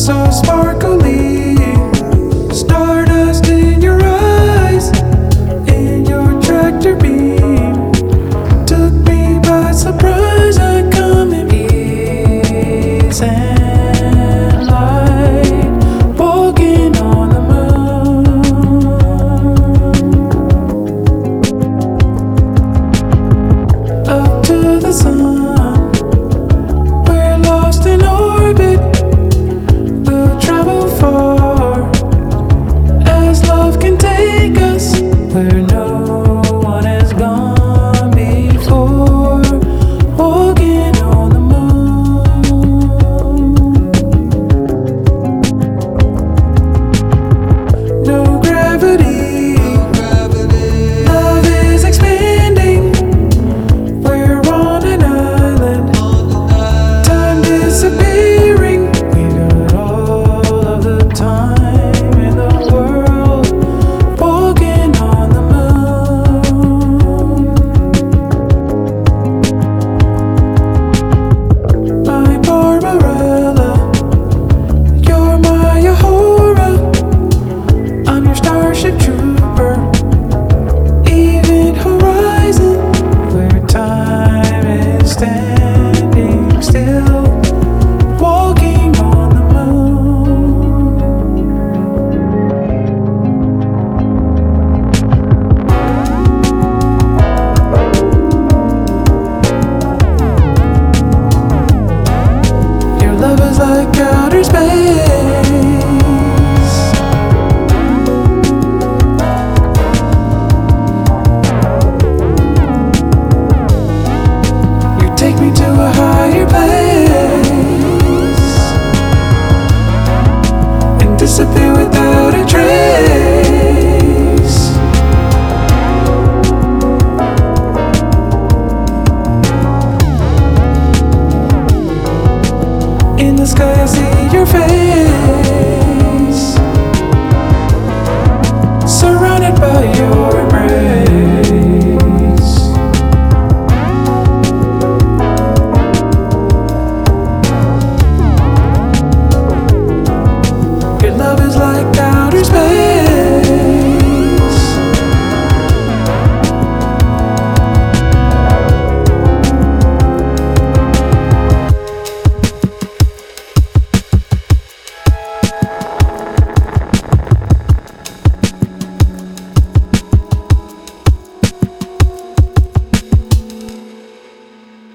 so sparkly, stardust in your eyes, in your tractor beam, took me by surprise. I come in peace and light, walking on the moon, up to the sun. We're lost in orbit, we'll travel far as love can take us where no one has gone before, walking on the moon. No gravity, love is expanding. We're on an island, time disappearing. We got all of the time in the world, walking on the moon. My Barbarella, you're my Ahura. I'm your starship trooper. Even horizon, where time is standing still, walking on the moon. Your love is like outer space. You take me to a higher place and disappear without a trace. In the sky I see your face.